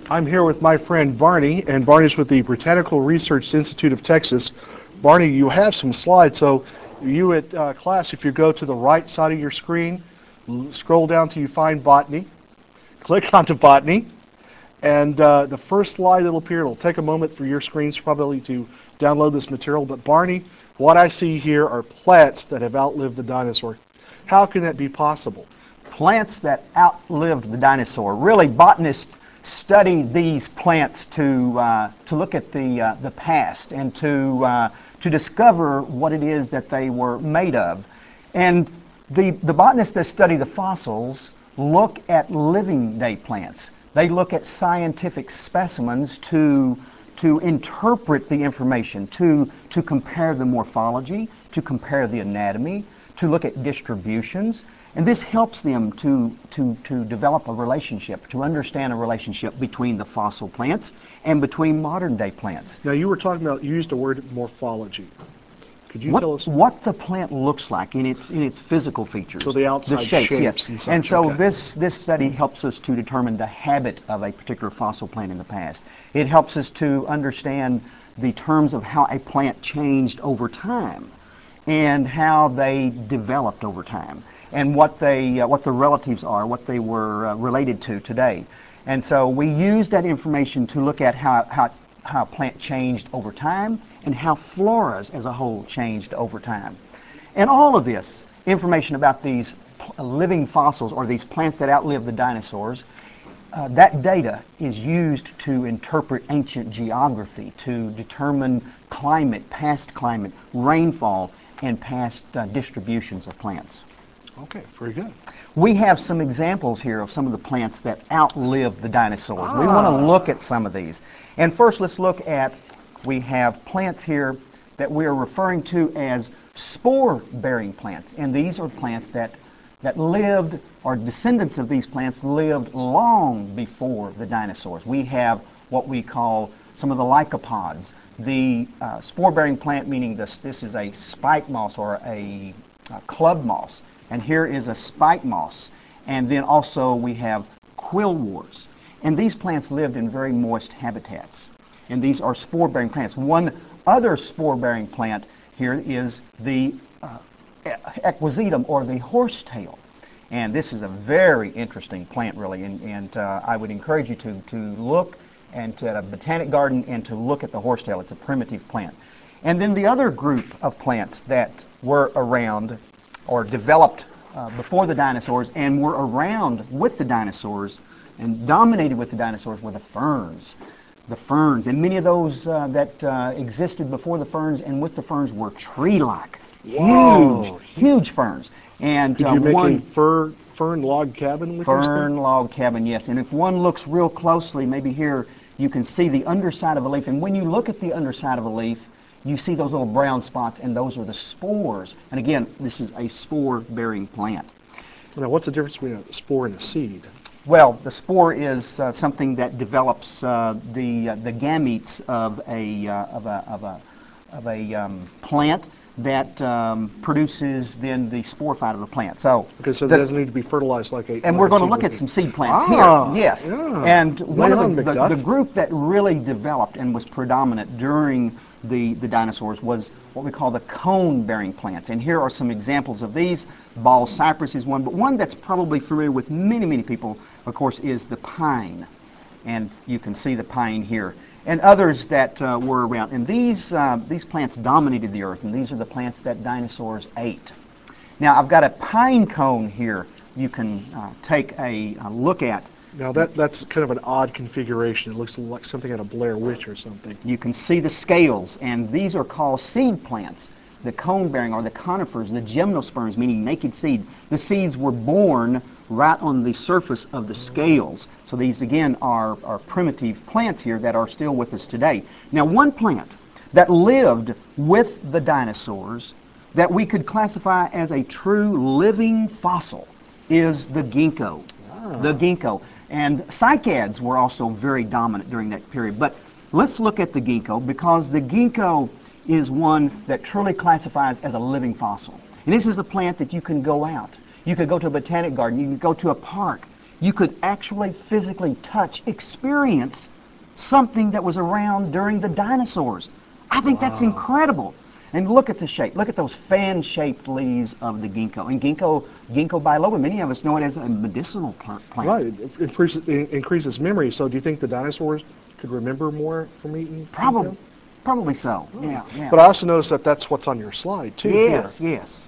I'm here with my friend Barney, and Barney's with the Botanical Research Institute of Texas. Barney, you have some slides, so you at class, if you go to the right side of your screen, scroll down till you find botany, click onto botany, and the first slide that'll appear, it'll take a moment for your screens probably to download this material, but Barney, what I see here are plants that have outlived the dinosaur. How can that be possible? Plants that outlived the dinosaur. Really, botanists study these plants to look at the past and to discover what it is that they were made of. And the botanists that study the fossils look at living day plants. They look at scientific specimens to interpret the information, to compare the morphology, to compare the anatomy, to look at distributions. And this helps them to develop a relationship, to understand a relationship between the fossil plants and between modern day plants. Now you were talking about, you used the word morphology. Could you tell us what the plant looks like in its physical features? So the outside the shapes, yes. and such. And so okay. this study helps us to determine the habit of a particular fossil plant in the past. It helps us to understand the terms of how a plant changed over time and how they developed over time, and what the relatives are, what they were related to today. And so we use that information to look at how a plant changed over time and how floras as a whole changed over time. And all of this information about these living fossils, or these plants that outlived the dinosaurs, that data is used to interpret ancient geography, to determine climate, past climate, rainfall, and past distributions of plants. Okay, very good. We have some examples here of some of the plants that outlived the dinosaurs. We want to look at some of these. And first, let's look at, we have plants here that we are referring to as spore-bearing plants. And these are plants that lived, or descendants of these plants lived long before the dinosaurs. We have what we call some of the lycopods. The spore-bearing plant, meaning this is a spike moss or a club moss. And here is a spike moss. And then also we have quillworts. And these plants lived in very moist habitats. And these are spore-bearing plants. One other spore-bearing plant here is the equisetum, or the horsetail. And this is a very interesting plant, really. And I would encourage you to look and to a botanic garden and to look at the horsetail. It's a primitive plant. And then the other group of plants that were around or developed before the dinosaurs and were around with the dinosaurs and dominated with the dinosaurs were the ferns. The ferns, and many of those that existed before the ferns and with the ferns were tree-like. Huge ferns. And did you make a fern log cabin with fern log cabin, yes. And if one looks real closely, maybe here you can see the underside of a leaf. And when you look at the underside of a leaf, you see those little brown spots, and those are the spores. And again, this is a spore-bearing plant. Now, what's the difference between a spore and a seed? Well, the spore is something that develops the gametes of a plant that produces then the spore side of the plant. So okay, so it doesn't need to be fertilized like a. And we're going to look at some seed plants here. Yes. Yeah. And one of the group that really developed and was predominant during the dinosaurs was what we call the cone-bearing plants. And here are some examples of these. Ball cypress is one, but one that's probably familiar with many people, of course, is the pine. And you can see the pine here. And others that were around. And these plants dominated the earth, and these are the plants that dinosaurs ate. Now, I've got a pine cone here you can take a look at. Now, that's kind of an odd configuration. It looks like something out of Blair Witch or something. You can see the scales, and these are called seed plants. The cone-bearing, or the conifers, the gymnosperms, meaning naked seed. The seeds were born right on the surface of the scales. So these, again, are primitive plants here that are still with us today. Now, one plant that lived with the dinosaurs that we could classify as a true living fossil is the ginkgo. The ginkgo. And cycads were also very dominant during that period. But let's look at the ginkgo, because the ginkgo is one that truly classifies as a living fossil. And this is a plant that you can go out. You could go to a botanic garden. You can go to a park. you could actually physically touch, experience something that was around during the dinosaurs. I think that's incredible. And look at the shape. Look at those fan-shaped leaves of the ginkgo. And ginkgo biloba, many of us know it as a medicinal plant. Right. It increases memory. So do you think the dinosaurs could remember more from eating ginkgo? Probably so. Yeah, yeah. But I also noticed that that's what's on your slide, too. Yes, here. yes.